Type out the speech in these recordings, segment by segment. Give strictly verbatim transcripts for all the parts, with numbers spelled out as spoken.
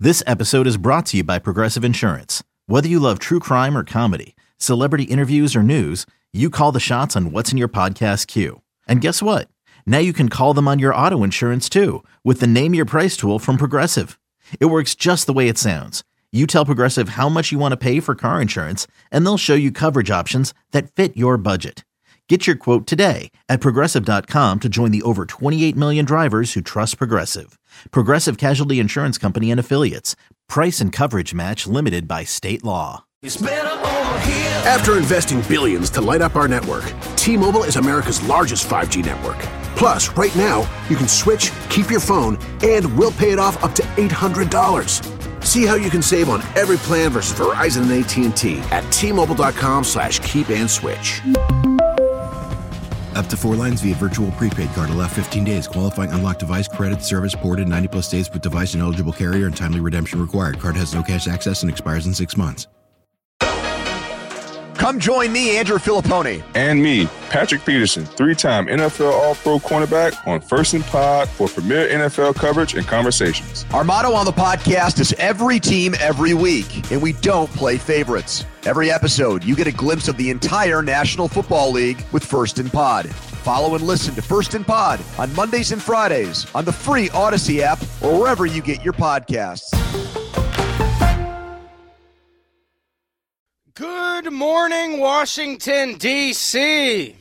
This episode is brought to you by Progressive Insurance. Whether you love true crime or comedy, celebrity interviews or news, you call the shots on what's in your podcast queue. And guess what? Now you can call them on your auto insurance too with the Name Your Price tool from Progressive. It works just the way it sounds. You tell Progressive how much you want to pay for car insurance, and they'll show you coverage options that fit your budget. Get your quote today at Progressive dot com to join the over twenty-eight million drivers who trust Progressive. Progressive Casualty Insurance Company and Affiliates. Price and coverage match limited by state law. It's better over here. After investing billions to light up our network, T-Mobile is America's largest five G network. Plus, right now, you can switch, keep your phone, and we'll pay it off up to eight hundred dollars. See how you can save on every plan versus Verizon and A T and T at T-Mobile.com slash keep and switch. Up to four lines via virtual prepaid card. Allow fifteen days. Qualifying unlocked device credit service ported ninety plus days with device and eligible carrier and timely redemption required. Card has no cash access and expires in six months. Come join me, Andrew Filipponi. And me, Patrick Peterson, three-time N F L All-Pro cornerback on First and Pod for premier N F L coverage and conversations. Our motto on the podcast is every team, every week, and we don't play favorites. Every episode, you get a glimpse of the entire National Football League with First and Pod. Follow and listen to First and Pod on Mondays and Fridays on the free Odyssey app or wherever you get your podcasts. Good morning, Washington, D C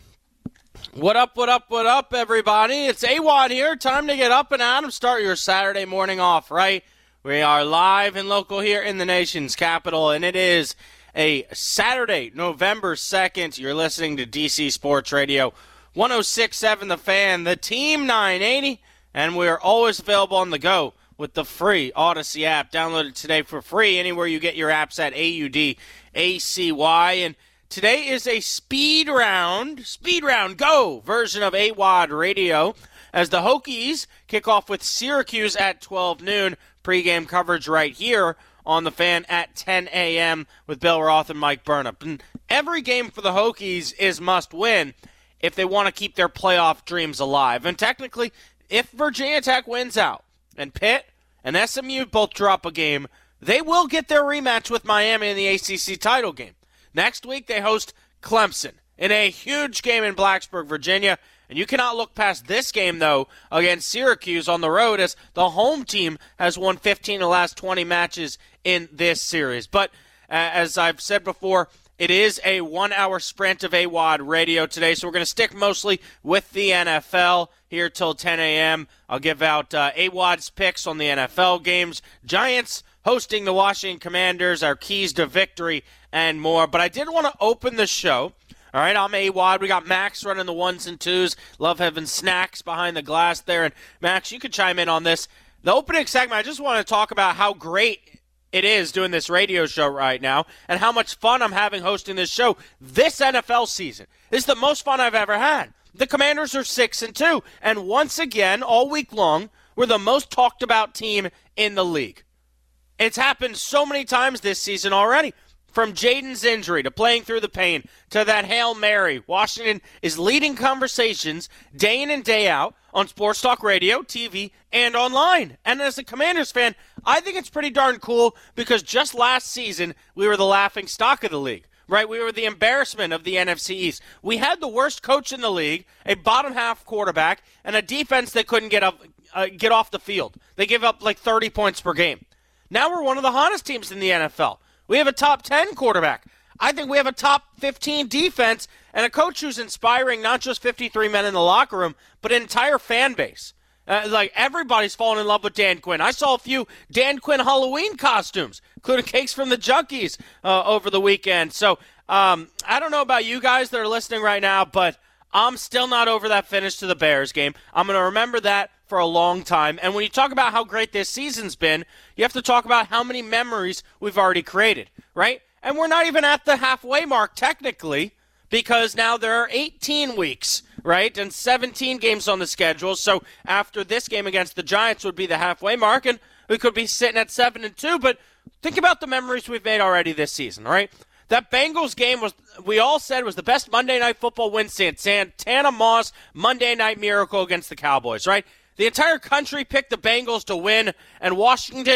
What up, what up, what up, everybody? It's A W O D here. Time to get up and out and start your Saturday morning off, right? We are live and local here in the nation's capital, and it is a Saturday, November second. You're listening to D C Sports Radio, one oh six point seven The Fan, the Team nine eighty, and we're always available on the go with the free Odyssey app. Download it today for free anywhere you get your apps at A U D A C Y. And today is a speed round, speed round go version of A W O D Radio as the Hokies kick off with Syracuse at twelve noon. Pregame coverage right here on the Fan at ten a.m. with Bill Roth and Mike Burnup. And every game for the Hokies is must win if they want to keep their playoff dreams alive. And technically, if Virginia Tech wins out and Pitt and S M U both drop a game, they will get their rematch with Miami in the A C C title game. Next week, they host Clemson in a huge game in Blacksburg, Virginia. And you cannot look past this game, though, against Syracuse on the road, as the home team has won fifteen of the last twenty matches in this series. But uh, as I've said before, it is a one-hour sprint of A W O D Radio today, so we're going to stick mostly with the N F L here till ten a.m. I'll give out uh, A W O D's picks on the N F L games. Giants hosting the Washington Commanders, our keys to victory, and more. But I did want to open the show. All right, I'm A W O D. We got Max running the ones and twos. Love having snacks behind the glass there. And, Max, you could chime in on this. The opening segment, I just want to talk about how great it is doing this radio show right now and how much fun I'm having hosting this show this N F L season. This is the most fun I've ever had. The Commanders are six and two, and once again, all week long, we're the most talked about team in the league. It's happened so many times this season already. From Jaden's injury to playing through the pain to that Hail Mary, Washington is leading conversations day in and day out on Sports Talk Radio, T V, and online. And as a Commanders fan, I think it's pretty darn cool because just last season, we were the laughing stock of the league, right? We were the embarrassment of the N F C East. We had the worst coach in the league, a bottom-half quarterback, and a defense that couldn't get up, uh, get off the field. They give up like thirty points per game. Now we're one of the hottest teams in the N F L. We have a top ten quarterback. I think we have a top fifteen defense and a coach who's inspiring not just fifty-three men in the locker room, but an entire fan base. Uh, like, everybody's fallen in love with Dan Quinn. I saw a few Dan Quinn Halloween costumes, including cakes from the Junkies uh, over the weekend. So um, I don't know about you guys that are listening right now, but I'm still not over that finish to the Bears game. I'm going to remember that for a long time. And when you talk about how great this season's been, you have to talk about how many memories we've already created, right? And we're not even at the halfway mark technically because now there are eighteen weeks, right, and seventeen games on the schedule. So after this game against the Giants would be the halfway mark, and we could be sitting at seven and two. But think about the memories we've made already this season, right? That Bengals game was, we all said, was the best Monday Night Football win since Santana Moss Monday Night Miracle against the Cowboys, right? The entire country picked the Bengals to win, and Washington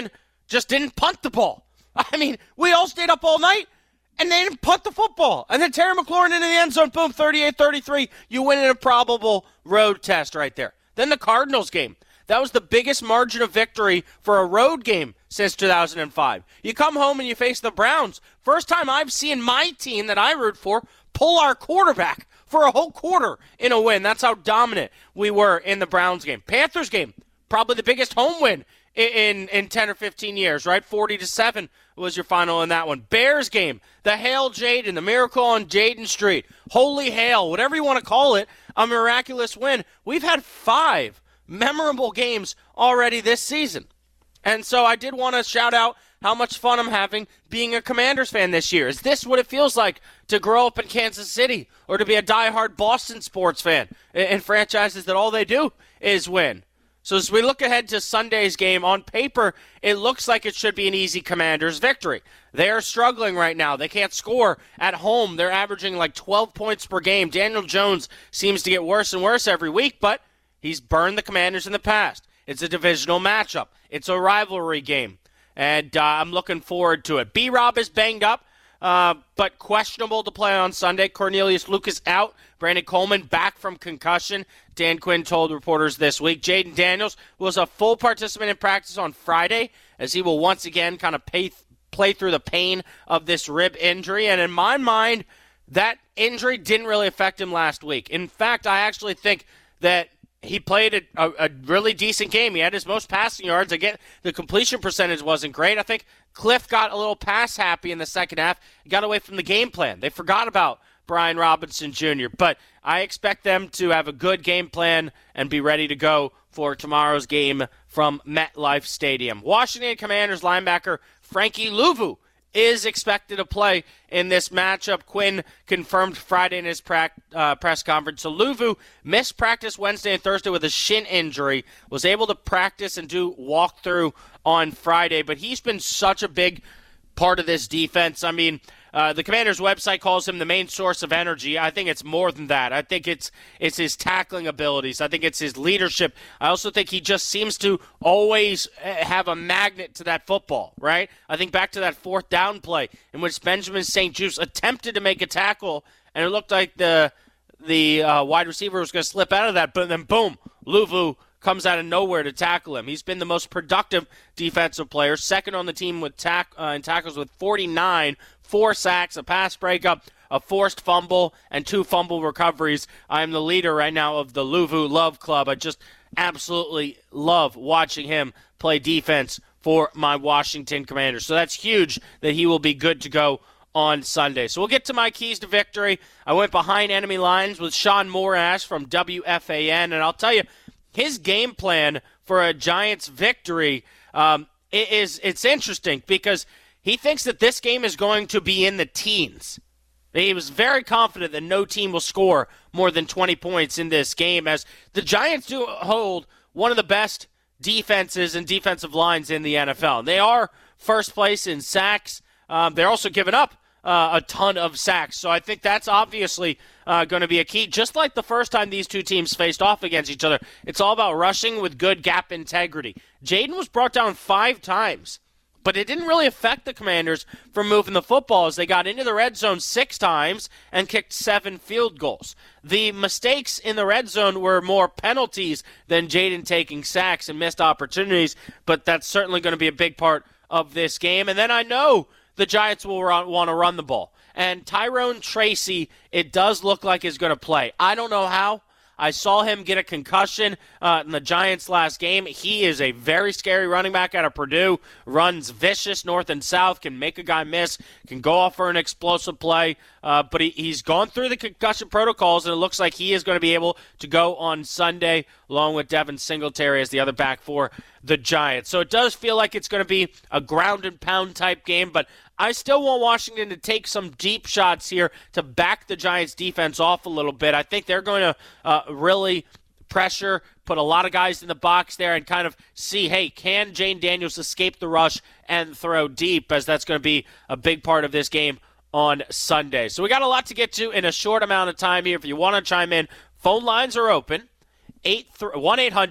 just didn't punt the ball. I mean, we all stayed up all night, and they didn't punt the football. And then Terry McLaurin into the end zone, boom, thirty-eight thirty-three. You win in a probable road test right there. Then the Cardinals game. That was the biggest margin of victory for a road game since two thousand five. You come home and you face the Browns. First time I've seen my team that I root for pull our quarterback for a whole quarter in a win. That's how dominant we were in the Browns game. Panthers game, probably the biggest home win in, in, in ten or fifteen years, right? forty to seven was your final in that one. Bears game, the Hail Jaden, the miracle on Jaden Street, Holy Hail, whatever you want to call it, a miraculous win. We've had five memorable games already this season. And so I did want to shout out how much fun I'm having being a Commanders fan this year. Is this what it feels like to grow up in Kansas City or to be a diehard Boston sports fan in franchises that all they do is win? So as we look ahead to Sunday's game, on paper, it looks like it should be an easy Commanders victory. They are struggling right now. They can't score at home. They're averaging like twelve points per game. Daniel Jones seems to get worse and worse every week, but he's burned the Commanders in the past. It's a divisional matchup. It's a rivalry game, and uh, I'm looking forward to it. B-Rob is banged up, uh, but questionable to play on Sunday. Cornelius Lucas out. Brandon Coleman back from concussion. Dan Quinn told reporters this week. Jaden Daniels was a full participant in practice on Friday, as he will once again kind of pay, play through the pain of this rib injury. And in my mind, that injury didn't really affect him last week. In fact, I actually think that he played a, a, a really decent game. He had his most passing yards. Again, the completion percentage wasn't great. I think Cliff got a little pass happy in the second half, got away from the game plan. They forgot about Brian Robinson Junior But I expect them to have a good game plan and be ready to go for tomorrow's game from MetLife Stadium. Washington Commanders linebacker Frankie Luvu is expected to play in this matchup. Quinn confirmed Friday in his pra- uh, press conference. So Luvu missed practice Wednesday and Thursday with a shin injury, was able to practice and do walkthrough on Friday, but he's been such a big part of this defense. I mean, uh, the Commanders' website calls him the main source of energy. I think it's more than that. I think it's it's his tackling abilities. I think it's his leadership. I also think he just seems to always have a magnet to that football, right? I think back to that fourth down play in which Benjamin Saint Juste attempted to make a tackle, and it looked like the the uh, wide receiver was going to slip out of that, but then boom, Luvu comes out of nowhere to tackle him. He's been the most productive defensive player, second on the team with tack uh, in tackles with forty-nine, four sacks, a pass breakup, a forced fumble, and two fumble recoveries. I am the leader right now of the Luvu Love Club. I just absolutely love watching him play defense for my Washington Commanders. So that's huge that he will be good to go on Sunday. So we'll get to my keys to victory. I went behind enemy lines with Sean Morash from W F A N, and I'll tell you, his game plan for a Giants victory um, is it's interesting because he thinks that this game is going to be in the teens. He was very confident that no team will score more than twenty points in this game, as the Giants do hold one of the best defenses and defensive lines in the N F L. They are first place in sacks. Um, they're also giving up Uh, a ton of sacks. So I think that's obviously uh, going to be a key. Just like the first time these two teams faced off against each other, it's all about rushing with good gap integrity. Jaden was brought down five times, but it didn't really affect the Commanders from moving the football as they got into the red zone six times and kicked seven field goals. The mistakes in the red zone were more penalties than Jaden taking sacks and missed opportunities, but that's certainly going to be a big part of this game. And then I know the Giants will run, want to run the ball. And Tyrone Tracy, it does look like is going to play. I don't know how. I saw him get a concussion uh, in the Giants' last game. He is a very scary running back out of Purdue, runs vicious north and south, can make a guy miss, can go off for an explosive play. Uh, but he, he's gone through the concussion protocols, and it looks like he is going to be able to go on Sunday, along with Devin Singletary as the other back for the Giants. So it does feel like it's going to be a ground and pound type game, but I still want Washington to take some deep shots here to back the Giants' defense off a little bit. I think they're going to uh, really pressure, put a lot of guys in the box there, and kind of see, hey, can Jaden Daniels escape the rush and throw deep, as that's going to be a big part of this game on Sunday. So we got a lot to get to in a short amount of time here. If you want to chime in, phone lines are open, one eight hundred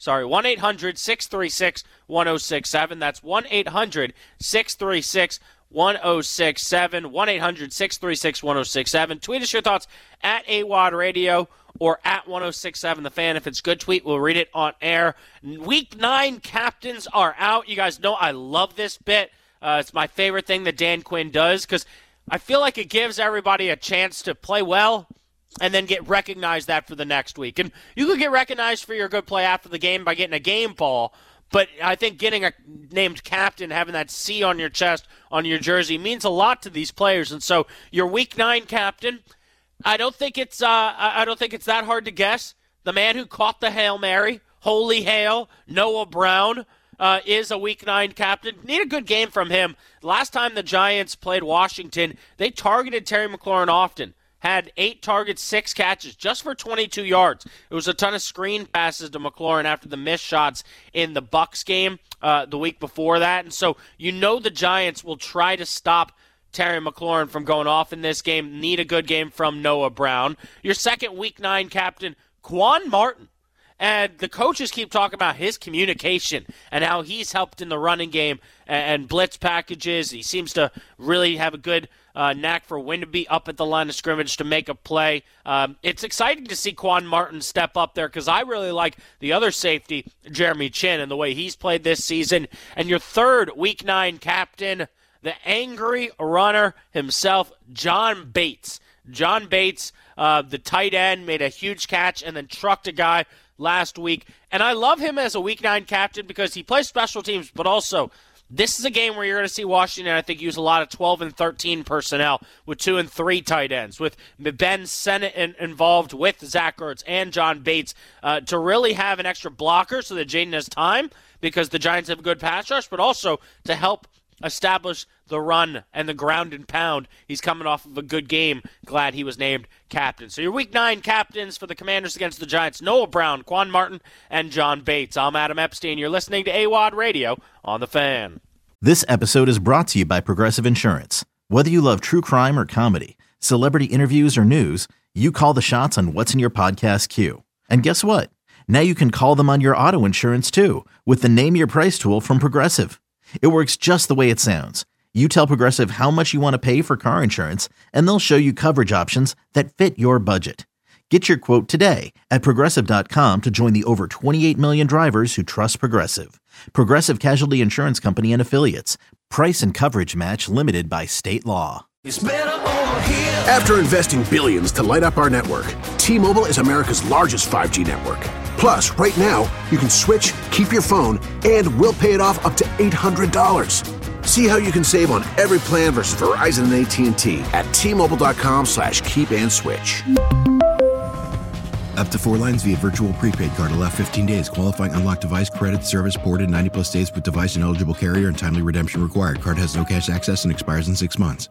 Sorry, one eight hundred six three six one oh six seven. That's one eight hundred six three six one oh six seven. one eight hundred six three six one oh six seven. Tweet us your thoughts at A W O D Radio or at one oh six seven The Fan. If it's good tweet, we'll read it on air. Week nine captains are out. You guys know I love this bit. Uh, it's my favorite thing that Dan Quinn does because I feel like it gives everybody a chance to play well and then get recognized that for the next week. And you could get recognized for your good play after the game by getting a game ball, but I think getting a named captain, having that C on your chest, on your jersey, means a lot to these players. And so your Week Nine captain, I don't think it's uh, I don't think it's that hard to guess. The man who caught the Hail Mary, holy hail, Noah Brown, uh, is a Week Nine captain. Need a good game from him. Last time the Giants played Washington, they targeted Terry McLaurin often. Had eight targets, six catches, just for twenty-two yards. It was a ton of screen passes to McLaurin after the missed shots in the Bucs game uh, the week before that. And so you know the Giants will try to stop Terry McLaurin from going off in this game. Need a good game from Noah Brown. Your second Week nine captain, Quan Martin. And the coaches keep talking about his communication and how he's helped in the running game and blitz packages. He seems to really have a good uh, knack for when to be up at the line of scrimmage to make a play. Um, it's exciting to see Quan Martin step up there because I really like the other safety, Jeremy Chin, and the way he's played this season. And your third Week nine captain, the angry runner himself, John Bates. John Bates, uh, the tight end, made a huge catch and then trucked a guy last week. And I love him as a Week nine captain because he plays special teams, but also this is a game where you're going to see Washington, I think, use a lot of twelve and thirteen personnel with two and three tight ends, with Ben Sennett in, involved with Zach Ertz and John Bates uh, to really have an extra blocker so that Jaden has time because the Giants have a good pass rush, but also to help establish the run and the ground and pound. He's coming off of a good game. Glad he was named captain. So your Week nine captains for the Commanders against the Giants, Noah Brown, Quan Martin, and John Bates. I'm Adam Epstein. You're listening to A W O D Radio on The Fan. This episode is brought to you by Progressive Insurance. Whether you love true crime or comedy, celebrity interviews or news, you call the shots on what's in your podcast queue. And guess what? Now you can call them on your auto insurance too with the Name Your Price tool from Progressive. It works just the way it sounds. You tell Progressive how much you want to pay for car insurance, and they'll show you coverage options that fit your budget. Get your quote today at Progressive dot com to join the over twenty-eight million drivers who trust Progressive. Progressive Casualty Insurance Company and Affiliates. Price and coverage match limited by state law. It's better over here. After investing billions to light up our network, T-Mobile is America's largest five G network. Plus, right now, you can switch, keep your phone, and we'll pay it off up to eight hundred dollars. See how you can save on every plan versus Verizon and A T and T at T-Mobile.com slash keep and switch. Up to four lines via virtual prepaid card. Allow fifteen days. Qualifying unlocked device credit service ported ninety plus days with device and eligible carrier and timely redemption required. Card has no cash access and expires in six months.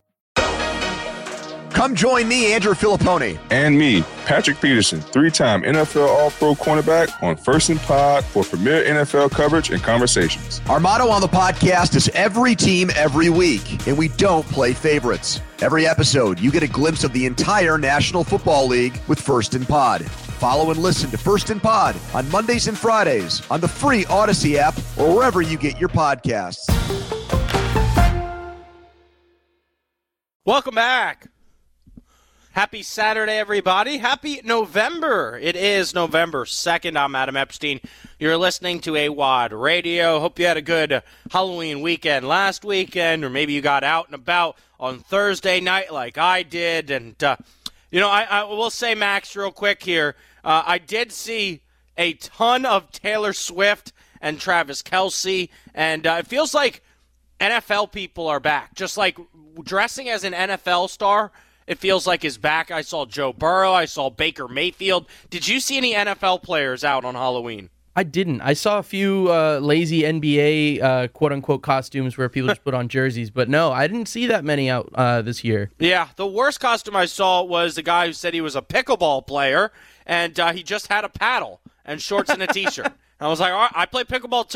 Come join me, Andrew Filipponi. And me, Patrick Peterson, three-time N F L All-Pro cornerback on First and Pod for premier N F L coverage and conversations. Our motto on the podcast is every team, every week, and we don't play favorites. Every episode, you get a glimpse of the entire National Football League with First and Pod. Follow and listen to First and Pod on Mondays and Fridays on the free Odyssey app or wherever you get your podcasts. Welcome back. Happy Saturday, everybody. Happy November. It is November second. I'm Adam Epstein. You're listening to A W O D Radio. Hope you had a good Halloween weekend last weekend, or maybe you got out and about on Thursday night like I did. And, uh, you know, I, I will say, Max, real quick here, uh, I did see a ton of Taylor Swift and Travis Kelce, and uh, it feels like N F L people are back. Just like dressing as an N F L star, it feels like is back. I saw Joe Burrow. I saw Baker Mayfield. Did you see any N F L players out on Halloween? I didn't. I saw a few uh, lazy N B A uh, quote-unquote costumes where people just put on jerseys. But no, I didn't see that many out uh, this year. Yeah, the worst costume I saw was the guy who said he was a pickleball player, and uh, he just had a paddle and shorts and a T-shirt. I was like, all right, I play pickleball too.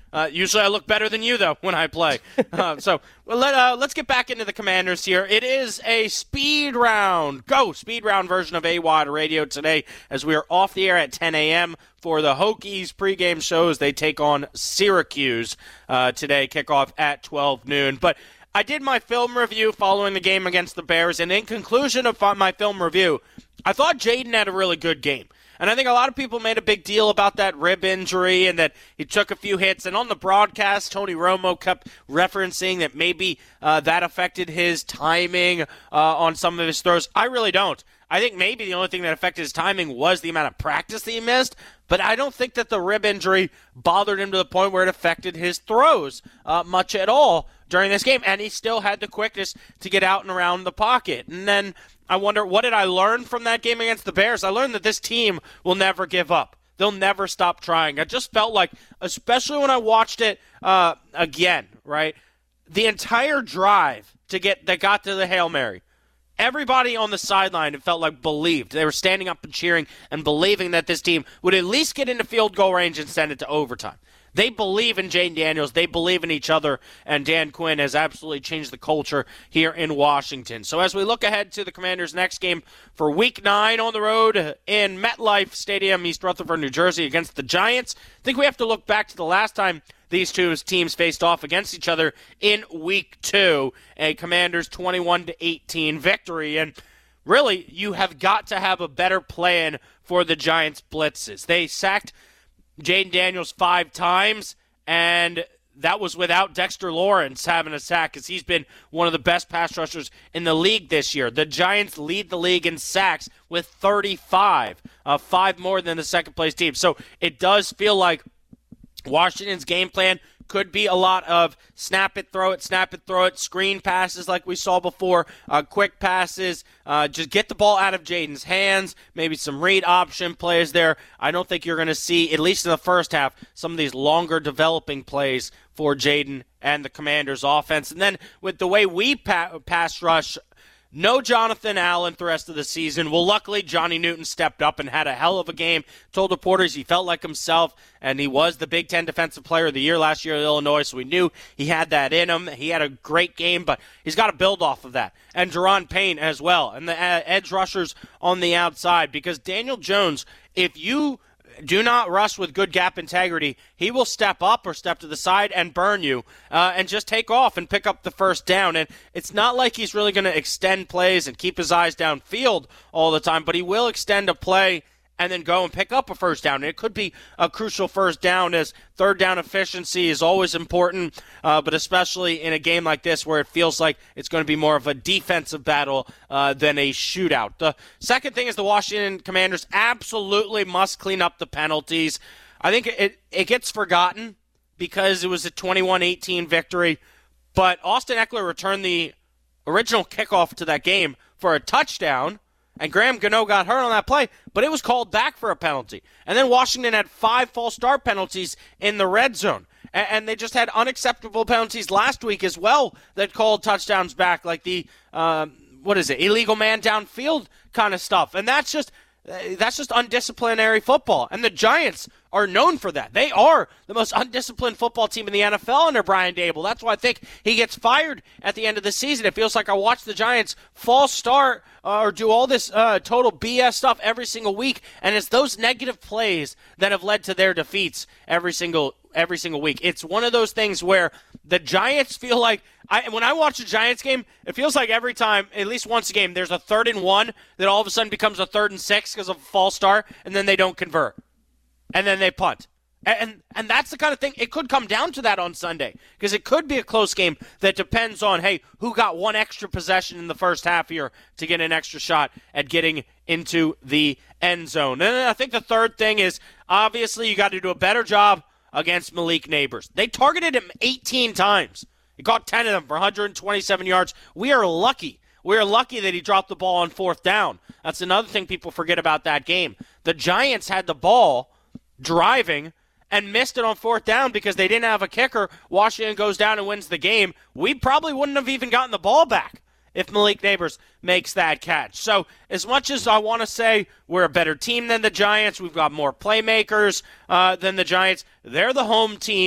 Uh, usually I look better than you, though, when I play. Uh, so well, let, uh, let's get back into the Commanders here. It is a speed round, go, speed round version of A W O D Radio today as we are off the air at ten a.m. for the Hokies pregame shows. They take on Syracuse uh, today, kickoff at twelve noon. But I did my film review following the game against the Bears, and in conclusion of my film review, I thought Jayden had a really good game. And I think a lot of people made a big deal about that rib injury and that he took a few hits. And on the broadcast, Tony Romo kept referencing that maybe uh, that affected his timing uh, on some of his throws. I really don't. I think maybe the only thing that affected his timing was the amount of practice that he missed. But I don't think that the rib injury bothered him to the point where it affected his throws uh, much at all during this game. And he still had the quickness to get out and around the pocket. And then I wonder, what did I learn from that game against the Bears? I learned that this team will never give up. They'll never stop trying. I just felt like, especially when I watched it uh, again, right, the entire drive to get that got to the Hail Mary, everybody on the sideline, it felt like, believed. They were standing up and cheering and believing that this team would at least get into field goal range and send it to overtime. They believe in Jayden Daniels. They believe in each other, and Dan Quinn has absolutely changed the culture here in Washington. So as we look ahead to the Commanders' next game for Week nine on the road in MetLife Stadium, East Rutherford, New Jersey, against the Giants, I think we have to look back to the last time these two teams faced off against each other in Week two, a Commanders twenty-one to eighteen victory. And really, you have got to have a better plan for the Giants' blitzes. They sacked Jayden Daniels five times, and that was without Dexter Lawrence having a sack, because he's been one of the best pass rushers in the league this year. The Giants lead the league in sacks with thirty-five, uh, five more than the second-place team. So it does feel like Washington's game plan could be a lot of snap it, throw it, snap it, throw it, screen passes like we saw before, uh, quick passes, uh, just get the ball out of Jayden's hands, maybe some read option plays there. I don't think you're going to see, at least in the first half, some of these longer developing plays for Jayden and the Commanders' offense. And then with the way we pa- pass rush, no Jonathan Allen the rest of the season. Well, luckily, Johnny Newton stepped up and had a hell of a game. Told reporters he felt like himself, and he was the Big Ten Defensive Player of the Year last year at Illinois, so we knew he had that in him. He had a great game, but he's got to build off of that. And Jerron Payne as well, and the edge rushers on the outside, because Daniel Jones, if you do not rush with good gap integrity, he will step up or step to the side and burn you uh, and just take off and pick up the first down. And it's not like he's really going to extend plays and keep his eyes downfield all the time, but he will extend a play and then go and pick up a first down. And it could be a crucial first down, as third down efficiency is always important, uh, but especially in a game like this where it feels like it's going to be more of a defensive battle uh, than a shootout. The second thing is the Washington Commanders absolutely must clean up the penalties. I think it, it gets forgotten because it was a twenty-one eighteen victory, but Austin Eckler returned the original kickoff to that game for a touchdown, and Graham Gano got hurt on that play, but it was called back for a penalty. And then Washington had five false start penalties in the red zone. And they just had unacceptable penalties last week as well that called touchdowns back, like the, um, what is it, illegal man downfield kind of stuff. And that's just that's just undisciplinary football. And the Giants are known for that. They are the most undisciplined football team in the N F L under Brian Daboll. That's why I think he gets fired at the end of the season. It feels like I watch the Giants false start uh, or do all this uh, total B S stuff every single week, and it's those negative plays that have led to their defeats every single every single week. It's one of those things where the Giants feel like, I, when I watch a Giants game, it feels like every time, at least once a game, there's a third and one that all of a sudden becomes a third and six because of a false start, and then they don't convert. And then they punt. And, and and that's the kind of thing, it could come down to that on Sunday, because it could be a close game that depends on, hey, who got one extra possession in the first half here to get an extra shot at getting into the end zone. And I think the third thing is, obviously, you got to do a better job against Malik Nabers. They targeted him eighteen times. He caught ten of them for one hundred twenty-seven yards. We are lucky. We are lucky that he dropped the ball on fourth down. That's another thing people forget about that game. The Giants had the ball driving and missed it on fourth down because they didn't have a kicker. Washington goes down and wins the game. We probably wouldn't have even gotten the ball back if Malik Nabers makes that catch. So as much as I want to say we're a better team than the Giants, we've got more playmakers uh, than the Giants, they're the home team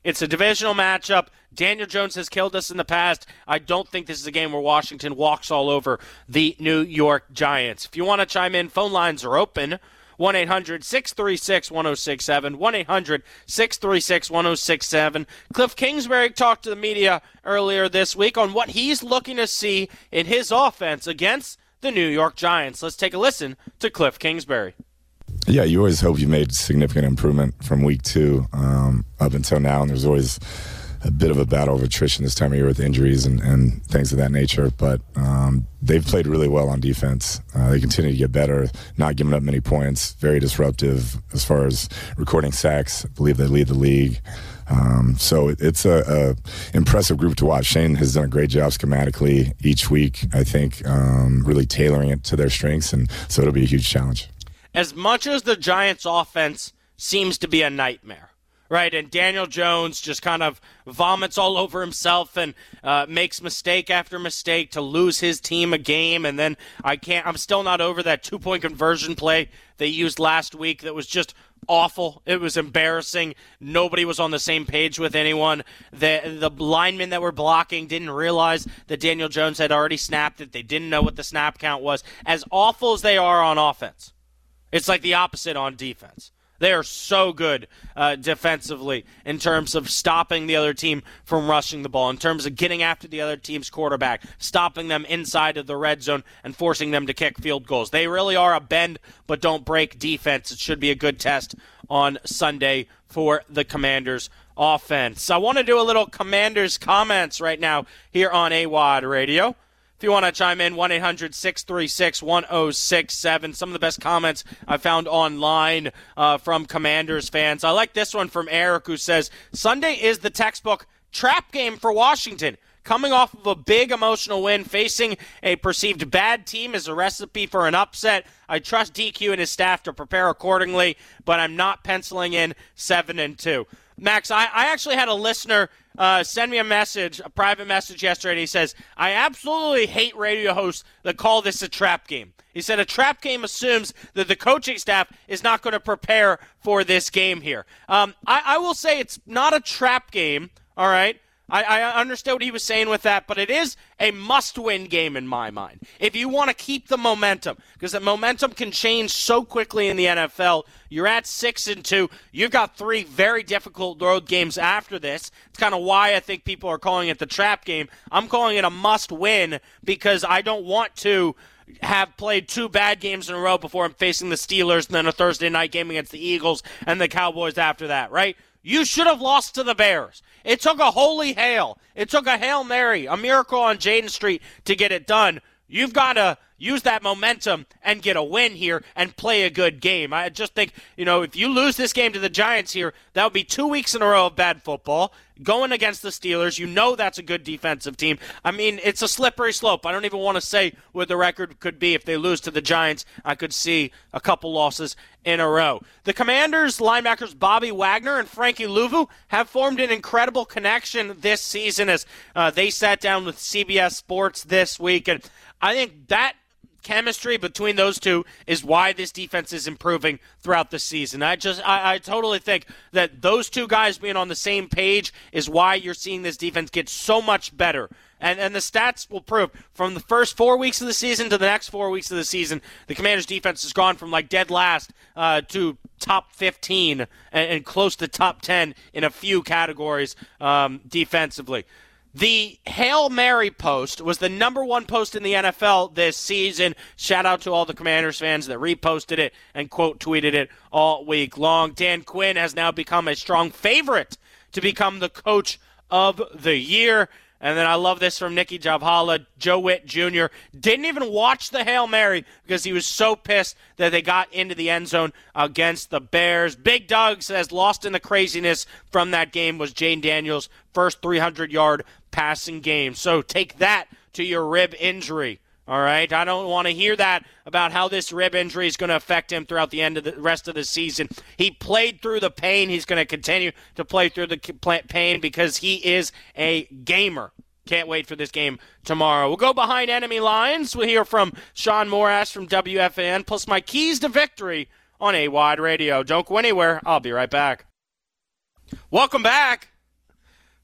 It's a divisional matchup. Daniel Jones has killed us in the past. I don't think this is a game where Washington walks all over the New York Giants. If you want to chime in, phone lines are open. one eight hundred six three six one oh six seven. one eight hundred six three six one oh six seven. Cliff Kingsbury talked to the media earlier this week on what he's looking to see in his offense against the New York Giants. Let's take a listen to Cliff Kingsbury. Yeah, you always hope you made significant improvement from week two um, up until now, and there's always a bit of a battle of attrition this time of year with injuries and, and things of that nature. But um, they've played really well on defense. Uh, they continue to get better, not giving up many points, very disruptive as far as recording sacks. I believe they lead the league. Um, so it, it's a, a impressive group to watch. Shane has done a great job schematically each week, I think, um, really tailoring it to their strengths, and so it'll be a huge challenge. As much as the Giants' offense seems to be a nightmare, right, and Daniel Jones just kind of vomits all over himself and uh, makes mistake after mistake to lose his team a game, and then I can't, I'm still not over that two-point conversion play they used last week that was just awful. It was embarrassing. Nobody was on the same page with anyone. The the linemen that were blocking didn't realize that Daniel Jones had already snapped it. They didn't know what the snap count was. As awful as they are on offense, it's like the opposite on defense. They are so good uh, defensively in terms of stopping the other team from rushing the ball, in terms of getting after the other team's quarterback, stopping them inside of the red zone and forcing them to kick field goals. They really are a bend but don't break defense. It should be a good test on Sunday for the Commanders offense. I want to do a little Commanders comments right now here on A W O D Radio. If you want to chime in, one eight hundred six three six one oh six seven. Some of the best comments I found online uh, from Commanders fans. I like this one from Eric, who says, Sunday is the textbook trap game for Washington. Coming off of a big emotional win, facing a perceived bad team is a recipe for an upset. I trust D Q and his staff to prepare accordingly, but I'm not penciling in seven and two. Max, I, I actually had a listener uh, send me a message, a private message yesterday, and he says, I absolutely hate radio hosts that call this a trap game. He said a trap game assumes that the coaching staff is not going to prepare for this game here. Um, I, I will say it's not a trap game, all right? I, I understood what he was saying with that, but it is a must-win game in my mind. If you want to keep the momentum, because the momentum can change so quickly in the N F L. You're at six and two. You've got three very difficult road games after this. It's kind of why I think people are calling it the trap game. I'm calling it a must-win because I don't want to have played two bad games in a row before I'm facing the Steelers and then a Thursday night game against the Eagles and the Cowboys after that, right? You should have lost to the Bears. It took a holy hail. It took a Hail Mary, a miracle on Jaden Street to get it done. You've got to use that momentum and get a win here and play a good game. I just think, you know, if you lose this game to the Giants here, that would be two weeks in a row of bad football. Going against the Steelers, you know that's a good defensive team. I mean, it's a slippery slope. I don't even want to say what the record could be if they lose to the Giants. I could see a couple losses in a row. The Commanders linebackers Bobby Wagner and Frankie Louvu have formed an incredible connection this season as uh, they sat down with C B S Sports this week. And I think that chemistry between those two is why this defense is improving throughout the season. I just, I, I totally think that those two guys being on the same page is why you're seeing this defense get so much better. And and the stats will prove from the first four weeks of the season to the next four weeks of the season, the Commanders defense has gone from like dead last uh, to top fifteen and, and close to top ten in a few categories um, defensively. The Hail Mary post was the number one post in the N F L this season. Shout out to all the Commanders fans that reposted it and quote tweeted it all week long. Dan Quinn has now become a strong favorite to become the coach of the year. And then I love this from Nicky Javhala. Joe Witt Junior didn't even watch the Hail Mary because he was so pissed that they got into the end zone against the Bears. Big Doug says lost in the craziness from that game was Jane Daniels' first three hundred yard passing game. So take that to your rib injury. All right, I don't want to hear that about how this rib injury is going to affect him throughout the end of the rest of the season. He played through the pain. He's going to continue to play through the pain because he is a gamer. Can't wait for this game tomorrow. We'll go behind enemy lines. We'll hear from Sean Morash from W F A N, plus my keys to victory on A W O D Radio. Don't go anywhere. I'll be right back. Welcome back.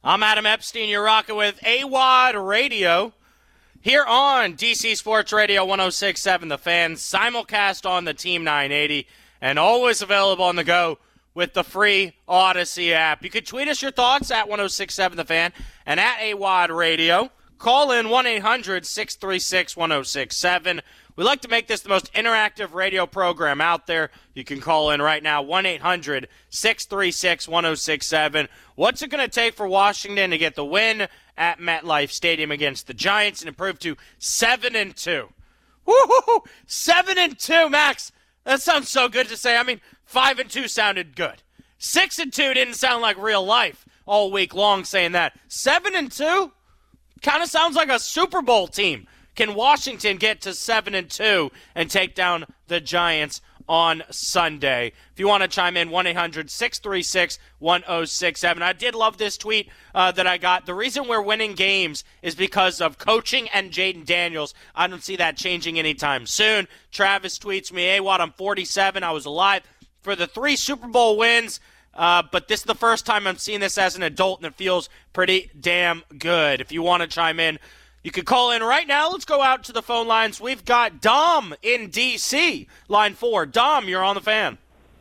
I'm Adam Epstein. You're rocking with A W O D Radio here on D C Sports Radio one oh six point seven The Fan, simulcast on the Team nine eighty, and always available on the go with the free Odyssey app. You can tweet us your thoughts at one oh six point seven The Fan and at A W O D Radio. Call in one eight hundred six three six one oh six seven. We like to make this the most interactive radio program out there. You can call in right now, one eight hundred six three six one oh six seven. What's it going to take for Washington to get the win at MetLife Stadium against the Giants and improve to seven and two? Woo-hoo-hoo! seven and two, Max. That sounds so good to say. I mean, five and two sounded good. six and two didn't sound like real life all week long saying that. seven and two kind of sounds like a Super Bowl team. Can Washington get to seven and two and take down the Giants on Sunday? If you want to chime in, one eight hundred six three six one oh six seven. I did love this tweet uh, that I got. The reason we're winning games is because of coaching and Jayden Daniels. I don't see that changing anytime soon. Travis tweets me, "Hey, what? I'm forty-seven. I was alive for the three Super Bowl wins, uh, but this is the first time I'm seeing this as an adult, and it feels pretty damn good." If you want to chime in, you can call in right now. Let's go out to the phone lines. We've got Dom in D C, line four. Dom, you're on the Fan.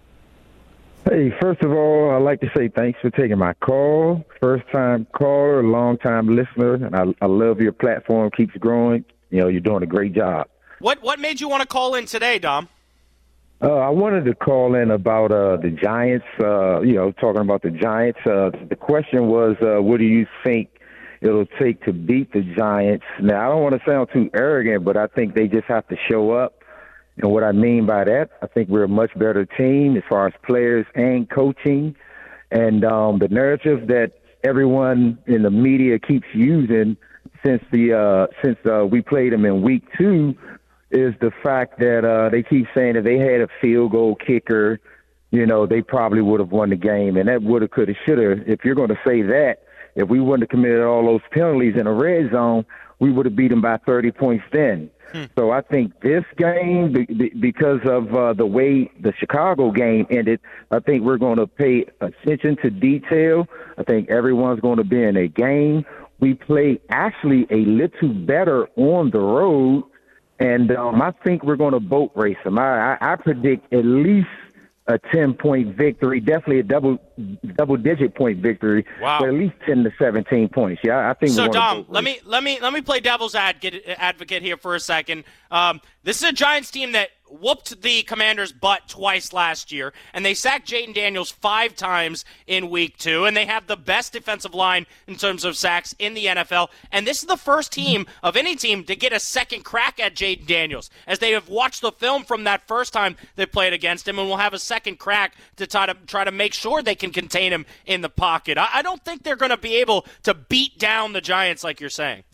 Hey, first of all, I'd like to say thanks for taking my call. First-time caller, long-time listener, and I, I love your platform. Keeps growing. You know, you're doing a great job. What What made you want to call in today, Dom? Uh, I wanted to call in about uh, the Giants, uh, you know, talking about the Giants. Uh, the question was, uh, what do you think it'll take to beat the Giants? Now, I don't want to sound too arrogant, but I think they just have to show up. And what I mean by that, I think we're a much better team as far as players and coaching. And um, the narrative that everyone in the media keeps using since the uh, since uh, we played them in week two is the fact that uh, they keep saying if they had a field goal kicker, you know, they probably would have won the game. And that would have, could have, should have. If you're going to say that, if we wouldn't have committed all those penalties in the red zone, we would have beat them by thirty points then. Hmm. So I think this game, because of uh, the way the Chicago game ended, I think we're going to pay attention to detail. I think everyone's going to be in a game. We play actually a little better on the road, and um, I think we're going to boat race them. I, I, I predict at least a ten-point victory, definitely a double double-digit point victory, wow. but at least ten to seventeen points. Yeah, I think. So, we're Dom, let me let me let me play devil's advocate advocate here for a second. Um, this is a Giants team that whooped the Commanders' butt twice last year, and they sacked Jayden Daniels five times in week two, and they have the best defensive line in terms of sacks in the N F L. And this is the first team of any team to get a second crack at Jayden Daniels, as they have watched the film from that first time they played against him, and will have a second crack to try to try to make sure they can contain him in the pocket. I, I don't think they're going to be able to beat down the Giants like you're saying.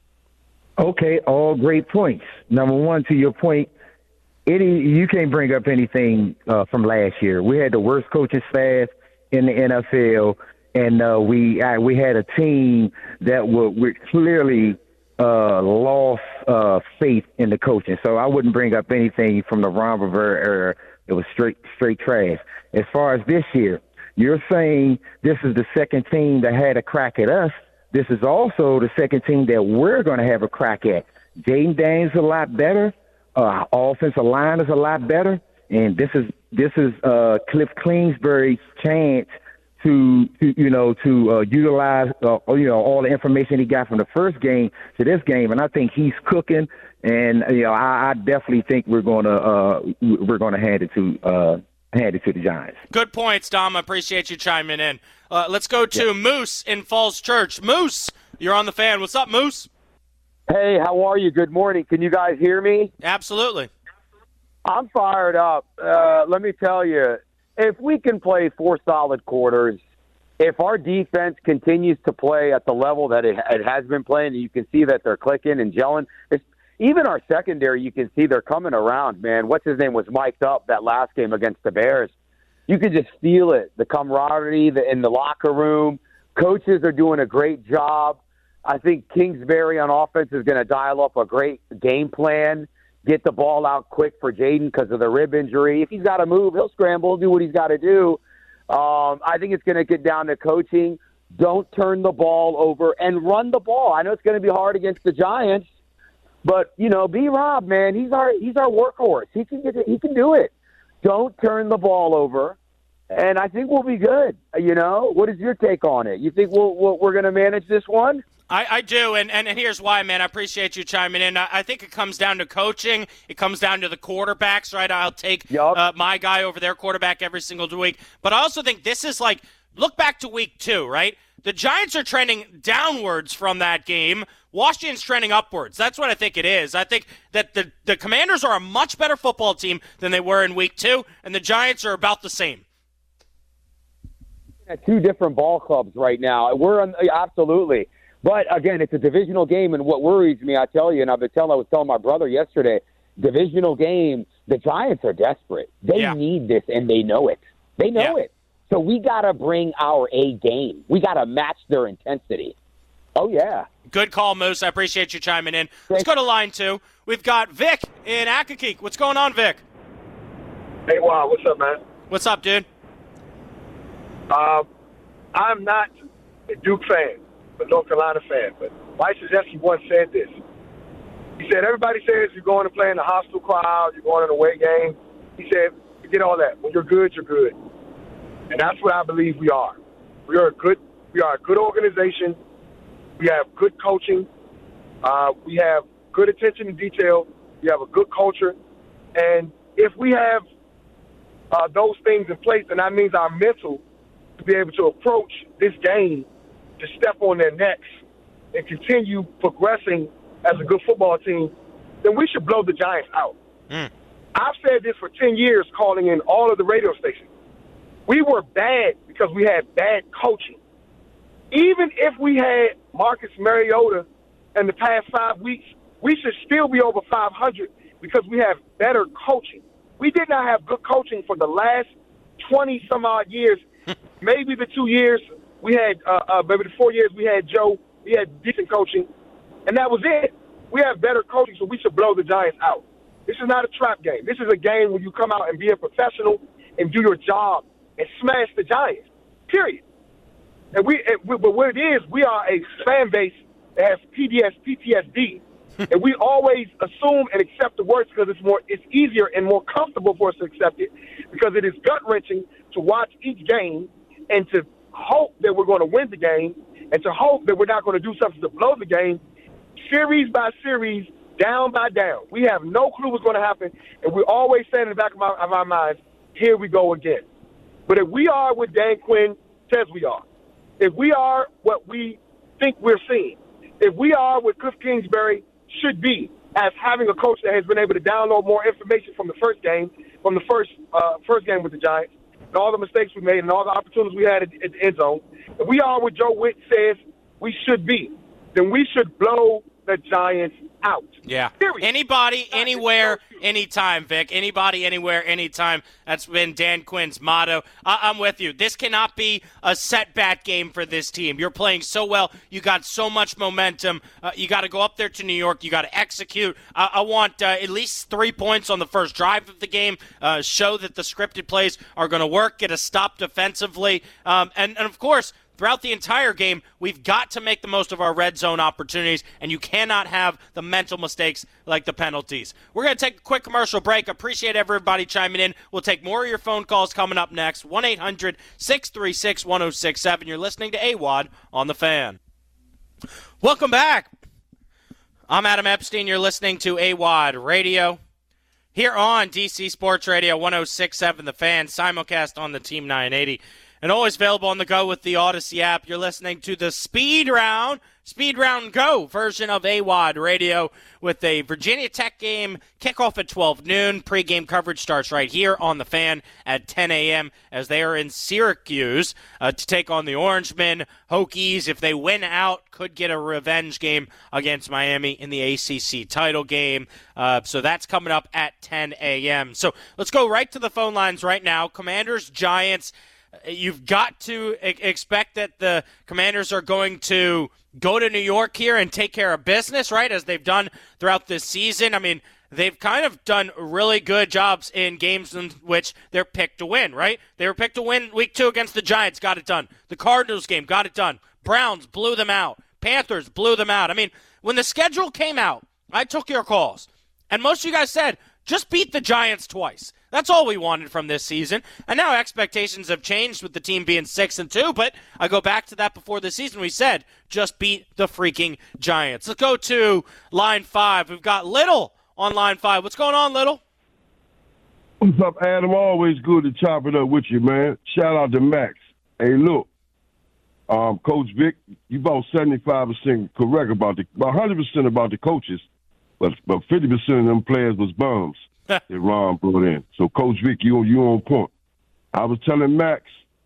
Okay, all great points. Number one, to your point, Any, you can't bring up anything uh, from last year. We had the worst coaching staff in the N F L, and uh, we uh, we had a team that were, were clearly uh, lost uh, faith in the coaching. So I wouldn't bring up anything from the Ron Rivera era. It was straight straight trash. As far as this year, you're saying this is the second team that had a crack at us. This is also the second team that we're going to have a crack at. Jayden Daniels is a lot better. Uh, offensive line is a lot better, and this is this is uh, Cliff Kingsbury's chance to, to you know to uh, utilize uh, you know all the information he got from the first game to this game, and I think he's cooking. And you know I, I definitely think we're gonna uh, we're gonna hand it to uh, hand it to the Giants. Good points, Dom. I appreciate you chiming in. Uh, let's go to yeah. Moose in Falls Church. Moose, you're on the Fan. What's up, Moose? Hey, how are you? Good morning. Can you guys hear me? Absolutely. I'm fired up. Uh, let me tell you, if we can play four solid quarters, if our defense continues to play at the level that it, it has been playing, and you can see that they're clicking and gelling, it's, even our secondary, you can see they're coming around, man. What's his name was mic'd up that last game against the Bears. You could just feel it, the camaraderie the, in the locker room. Coaches are doing a great job. I think Kingsbury on offense is going to dial up a great game plan, get the ball out quick for Jayden because of the rib injury. If he's got to move, he'll scramble, do what he's got to do. Um, I think it's going to get down to coaching. don't turn the ball over and run the ball. I know it's going to be hard against the Giants, but, you know, B-Rob, man, he's our he's our workhorse. He can get it, he can do it. Don't turn the ball over, and I think we'll be good. You know, what is your take on it? You think we'll, we'll, we're going to manage this one? I, I do, and, and here's why, man. I appreciate you chiming in. I, I think it comes down to coaching. It comes down to the quarterbacks, right? I'll take yep. uh, my guy over their quarterback every single week. But I also think this is like, look back to week two, right? The Giants are trending downwards from that game. Washington's trending upwards. That's what I think it is. I think that the, the Commanders are a much better football team than they were in week two, and the Giants are about the same. At two different ball clubs right now. We're on, absolutely. But, again, it's a divisional game, and what worries me, I tell you, and I've been telling, I was telling my brother yesterday, divisional game, the Giants are desperate. They yeah. need this, and they know it. They know yeah. it. So we got to bring our A game. We got to match their intensity. Oh, yeah. Good call, Moose. I appreciate you chiming in. Let's go to line two. We've got Vic in Accokeek. What's going on, Vic? Hey, wow. What's up, man? What's up, dude? Um, I'm not a Duke fan. A North Carolina fan, but Mike Krzyzewski once said this. He said, everybody says you're going to play in a hostile crowd, you're going in an away game. He said, forget all that. When you're good, you're good. And that's what I believe we are. We are a good, we are a good organization. We have good coaching. Uh, we have good attention to detail. We have a good culture. And if we have uh, those things in place, then that means our mental to be able to approach this game to step on their necks and continue progressing as a good football team, then we should blow the Giants out. Mm. I've said this for ten years, calling in all of the radio stations. We were bad because we had bad coaching. Even if we had Marcus Mariota in the past five weeks, we should still be over five hundred because we have better coaching. We did not have good coaching for the last twenty-some-odd years, maybe the two years we had, uh, uh, maybe the four years we had Joe, we had decent coaching, and that was it. We have better coaching, so we should blow the Giants out. This is not a trap game. This is a game where you come out and be a professional and do your job and smash the Giants, period. And we, and we but what it is, we are a fan base that has P D S, P T S D, and we always assume and accept the worst because it's more, it's easier and more comfortable for us to accept it because it is gut-wrenching to watch each game and to hope that we're going to win the game and to hope that we're not going to do something to blow the game series by series, down by down. We have no clue what's going to happen, and we always say in the back of our, of our minds, here we go again. But if we are what Dan Quinn says we are, if we are what we think we're seeing, if we are what Cliff Kingsbury should be as having a coach that has been able to download more information from the first game, from the first uh, first game with the Giants, and all the mistakes we made and all the opportunities we had at, at the end zone, if we are what Joe Witt says we should be, then we should blow the Giants out. Yeah. Period. Anybody, anywhere, anytime, Vic. Anybody, anywhere, anytime. That's been Dan Quinn's motto. I- I'm with you. This cannot be a setback game for this team. You're playing so well. You got so much momentum. Uh, you got to go up there to New York. You got to execute. I, I want uh, at least three points on the first drive of the game. Uh, show that the scripted plays are going to work. Get a stop defensively. Um, and, and, of course, throughout the entire game, we've got to make the most of our red zone opportunities, and you cannot have the mental mistakes like the penalties. We're going to take a quick commercial break. Appreciate everybody chiming in. We'll take more of your phone calls coming up next. one eight hundred six three six one oh six seven. You're listening to A W O D on The Fan. Welcome back. I'm Adam Epstein. You're listening to A W O D Radio here on D C Sports Radio one oh six point seven The Fan, simulcast on the Team nine eighty. And always available on the go with the Odyssey app. You're listening to the Speed Round, Speed Round Go version of A W O D Radio with a Virginia Tech game kickoff at twelve noon. Pre-game coverage starts right here on The Fan at ten a.m. as they are in Syracuse uh, to take on the Orangemen. Hokies, if they win out, could get a revenge game against Miami in the A C C title game. Uh, so that's coming up at ten a.m. So let's go right to the phone lines right now. Commanders, Giants. You've got to expect that the Commanders are going to go to New York here and take care of business, right, as they've done throughout this season. I mean, they've kind of done really good jobs in games in which they're picked to win, right? They were picked to win week two against the Giants, got it done. The Cardinals game, got it done. Browns blew them out. Panthers blew them out. I mean, when the schedule came out, I took your calls, and most of you guys said, just beat the Giants twice. That's all we wanted from this season. And now expectations have changed with the team being six and two, but I go back to that before the season. We said, just beat the freaking Giants. Let's go to line five. We've got Little on line five. What's going on, Little? What's up, Adam? Always good to chop it up with you, man. Shout out to Max. Hey, look, um, Coach Vic, you about seventy-five percent correct about the, about one hundred percent about the coaches, but but fifty percent of them players was bums that Ron brought in. So, Coach Vic, you you on point. I was telling Max,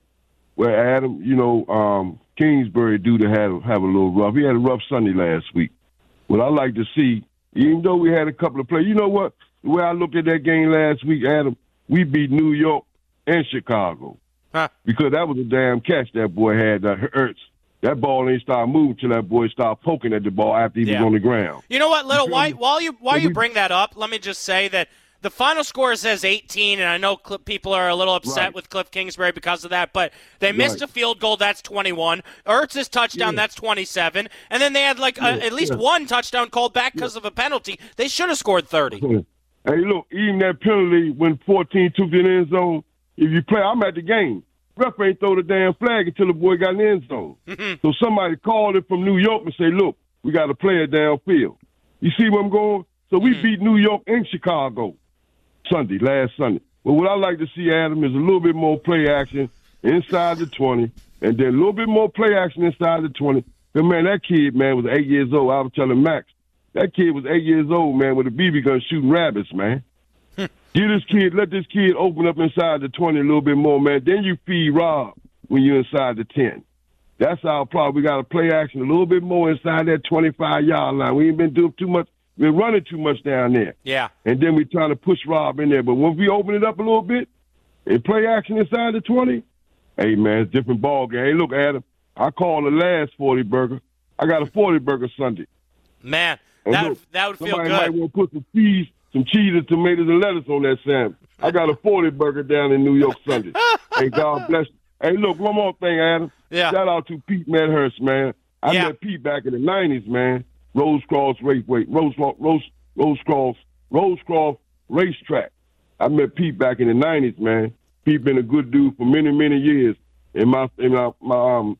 where Adam, you know, um, Kingsbury dude had have a little rough. He had a rough Sunday last week. What I like to see, even though we had a couple of players, you know what? The way I looked at that game last week, Adam, we beat New York and Chicago. Huh. Because that was a damn catch that boy had, that hurts. That ball ain't start moving till that boy started poking at the ball after he Yeah. was on the ground. You know what, Little, why, while you while Yeah, you we- bring that up, let me just say that the final score says eighteen, and I know Cl- people are a little upset Right. with Cliff Kingsbury because of that, but they missed Right. a field goal, that's twenty-one. Ertz's touchdown, Yeah. that's twenty-seven. And then they had like a, Yeah, at least yeah. one touchdown called back because of a penalty. They should have scored thirty. Hey, look, even that penalty when fourteen took the end zone, if you play, I'm at the game. Ref ain't throw the damn flag until the boy got in the end zone. So somebody called it from New York and say, look, we got a player downfield. You see where I'm going? So we beat New York and Chicago Sunday, last Sunday. But what I like to see, Adam, is a little bit more play action inside the twenty, and then a little bit more play action inside the twenty. But, man, that kid, man, was eight years old. I was telling Max, that kid was eight years old, man, with a B B gun shooting rabbits, man. Give this kid, let this kid open up inside the twenty a little bit more, man. Then you feed Rob when you're inside the ten. That's our problem. We got to play action a little bit more inside that twenty-five-yard line. We ain't been doing too much. We're running too much down there. Yeah. And then we trying to push Rob in there. But when we open it up a little bit and play action inside the twenty, hey, man, it's a different ball game. Hey, look, Adam, I call the last forty burger. I got a forty burger Sunday. Man, And that, look, that would feel somebody good. might want to put some cheese, some cheese and tomatoes and lettuce on that sandwich. I got a forty burger down in New York Sunday. Hey, God bless you. Hey, look, one more thing, Adam. Yeah. Shout out to Pete Medhurst, man. I Yeah. met Pete back in the nineties, man. Rose Cross Raceway, Rose Rose Rose Cross Rose Cross Racetrack. I met Pete back in the nineties, man. Pete been a good dude for many, many years. And my, and my, my um,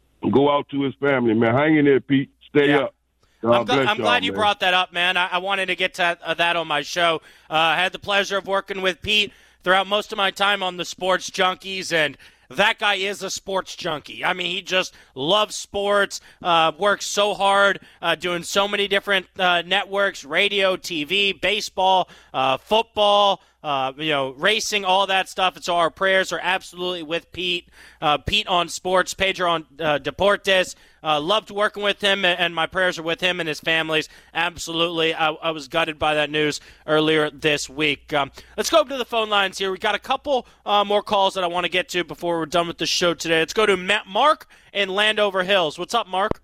go out to his family, man. Hang in there, Pete. Stay Yeah. up. God I'm, gl- bless I'm y'all, glad you man. brought that up, man. I, I wanted to get to uh, that on my show. Uh, I had the pleasure of working with Pete throughout most of my time on the Sports Junkies, and that guy is a sports junkie. I mean, he just loves sports, uh, works so hard, uh, doing so many different uh, networks, radio, T V, baseball, uh, football, uh, you know, racing, all that stuff. And so our prayers are absolutely with Pete. Uh, Pete on sports, Pedro on uh, Deportes. Uh, loved working with him, and my prayers are with him and his families. Absolutely. I, I was gutted by that news earlier this week. Um, let's go to the phone lines here. We got a couple uh, more calls that I want to get to before we're done with the show today. Let's go to Matt, Mark in Landover Hills. What's up, Mark?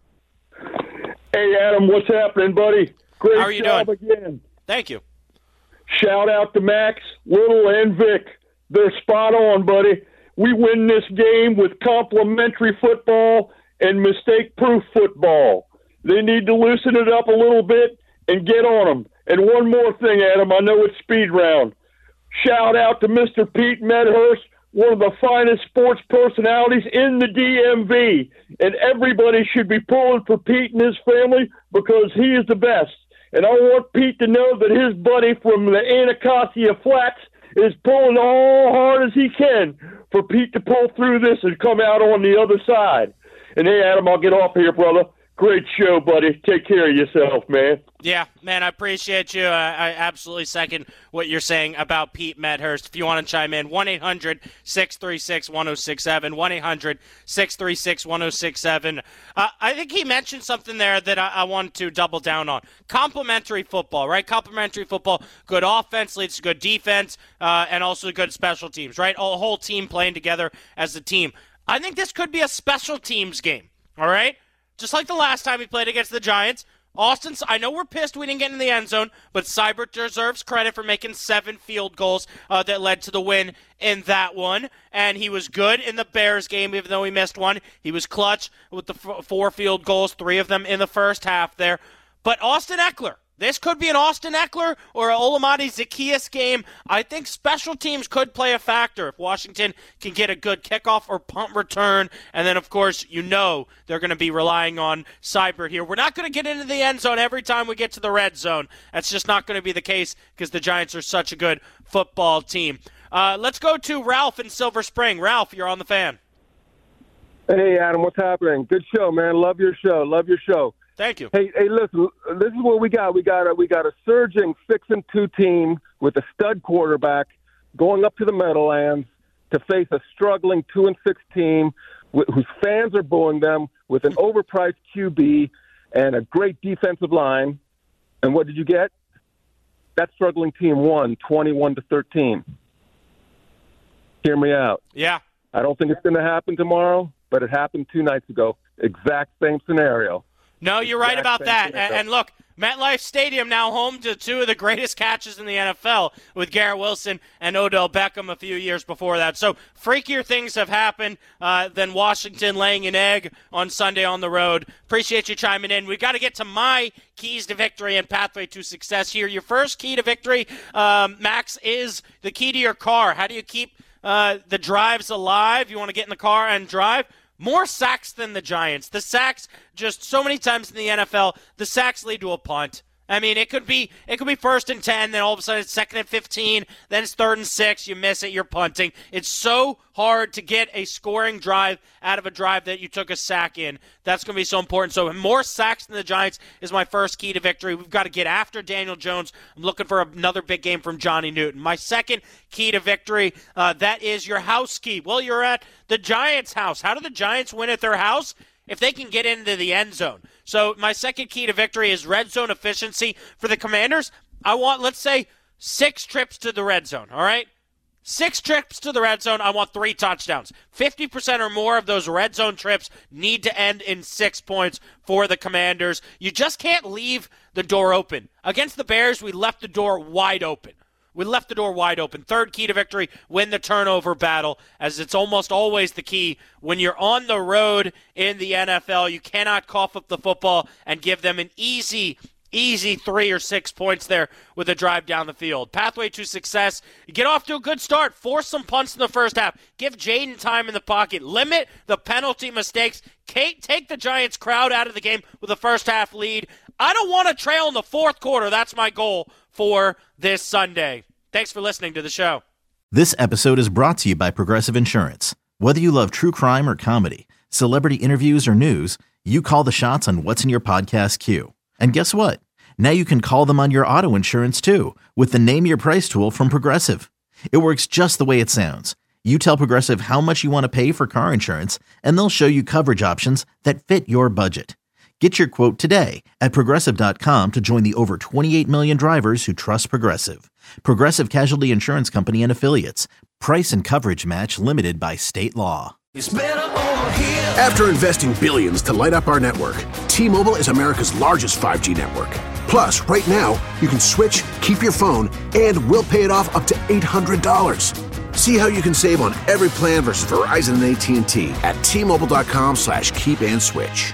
Hey, Adam, what's happening, buddy? Great How are you job doing? again. Thank you. Shout out to Max, Little, and Vic. They're spot on, buddy. We win this game with complimentary football and mistake-proof football. They need to loosen it up a little bit and get on them. And one more thing, Adam, I know it's speed round. Shout out to Mister Pete Medhurst, one of the finest sports personalities in the D M V. And everybody should be pulling for Pete and his family because he is the best. And I want Pete to know that his buddy from the Anacostia Flats is pulling all hard as he can for Pete to pull through this and come out on the other side. And hey, Adam, I'll get off here, brother. Great show, buddy. Take care of yourself, man. Yeah, man, I appreciate you. I, I absolutely second what you're saying about Pete Medhurst. If you want to chime in, one eight hundred six three six one oh six seven, one eight hundred six three six one oh six seven. Uh, I think he mentioned something there that I, I want to double down on. Complementary football, right? Complementary football, good offense leads to good defense, uh, and also good special teams, right? A whole team playing together as a team. I think this could be a special teams game, all right? Just like the last time we played against the Giants, Austin, I know we're pissed we didn't get in the end zone, but Seibert deserves credit for making seven field goals uh, that led to the win in that one. And he was good in the Bears game, even though he missed one. He was clutch with the f- four field goals, three of them in the first half there. But Austin Ekeler, this could be an Austin Ekeler or an Olamide Zaccheaus game. I think special teams could play a factor if Washington can get a good kickoff or punt return. And then, of course, you know they're going to be relying on Seibert here. We're not going to get into the end zone every time we get to the red zone. That's just not going to be the case because the Giants are such a good football team. Uh, let's go to Ralph in Silver Spring. Ralph, you're on the Fan. Hey, Adam, what's happening? Good show, man. Love your show. Love your show. Thank you. Hey, hey, listen. This is what we got. We got a we got a surging six and two team with a stud quarterback going up to the Meadowlands to face a struggling two and six team wh- whose fans are booing them with an overpriced Q B and a great defensive line. And what did you get? That struggling team won twenty-one to thirteen. Hear me out. Yeah. I don't think it's going to happen tomorrow, but it happened two nights ago. Exact same scenario. No, you're right Exact about that. scenario. And, and look, MetLife Stadium now home to two of the greatest catches in the N F L with Garrett Wilson and Odell Beckham a few years before that. So freakier things have happened uh, than Washington laying an egg on Sunday on the road. Appreciate you chiming in. We've got to get to my keys to victory and pathway to success here. Your first key to victory, um, Max, is the key to your car. How do you keep uh, the drives alive? You want to get in the car and drive? More sacks than the Giants. The sacks, just so many times in the N F L, the sacks lead to a punt. I mean, it could be it could be first and ten, then all of a sudden it's second and fifteen, then it's third and six, you miss it, you're punting. It's so hard to get a scoring drive out of a drive that you took a sack in. That's going to be so important. So more sacks than the Giants is my first key to victory. We've got to get after Daniel Jones. I'm looking for another big game from Johnny Newton. My second key to victory, uh, that is your house key. Well, you're at the Giants' house. How do the Giants win at their house? If they can get into the end zone. So my second key to victory is red zone efficiency for the Commanders. I want, let's say, six trips to the red zone, all right? Six trips to the red zone, I want three touchdowns. fifty percent or more of those red zone trips need to end in six points for the Commanders. You just can't leave the door open. Against the Bears, we left the door wide open. We left the door wide open. Third key to victory, win the turnover battle, as it's almost always the key. When you're on the road in the N F L, you cannot cough up the football and give them an easy, easy three or six points there with a drive down the field. Pathway to success, you get off to a good start. Force some punts in the first half. Give Jaden time in the pocket. Limit the penalty mistakes. Take the Giants crowd out of the game with a first half lead. I don't want to trail in the fourth quarter. That's my goal for this Sunday. Thanks for listening to the show. This episode is brought to you by Progressive Insurance. Whether you love true crime or comedy, celebrity interviews or news, you call the shots on what's in your podcast queue. And guess what? Now you can call them on your auto insurance too with the Name Your Price tool from Progressive. It works just the way it sounds. You tell Progressive how much you want to pay for car insurance, and they'll show you coverage options that fit your budget. Get your quote today at Progressive dot com to join the over twenty-eight million drivers who trust Progressive. Progressive Casualty Insurance Company and Affiliates. Price and coverage match limited by state law. After investing billions to light up our network, T-Mobile is America's largest five G network. Plus, right now, you can switch, keep your phone, and we'll pay it off up to eight hundred dollars. See how you can save on every plan versus Verizon and A T and T at T-Mobile dot com slash keep and switch.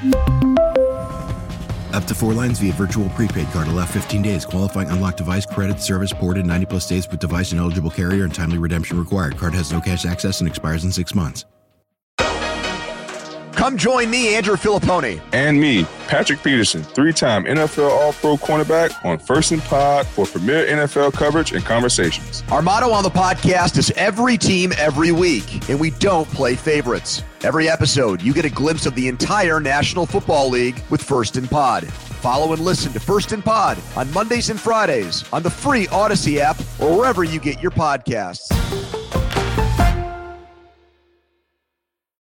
Up to four lines via virtual prepaid card. Allow fifteen days. Qualifying unlocked device credit service ported ninety plus days with device and eligible carrier and timely redemption required. Card has no cash access and expires in six months. Come join me, Andrew Filipponi. And me, Patrick Peterson, three-time N F L All-Pro cornerback on First and Pod for premier N F L coverage and conversations. Our motto on the podcast is every team, every week, and we don't play favorites. Every episode, you get a glimpse of the entire National Football League with First and Pod. Follow and listen to First and Pod on Mondays and Fridays on the free Odyssey app or wherever you get your podcasts.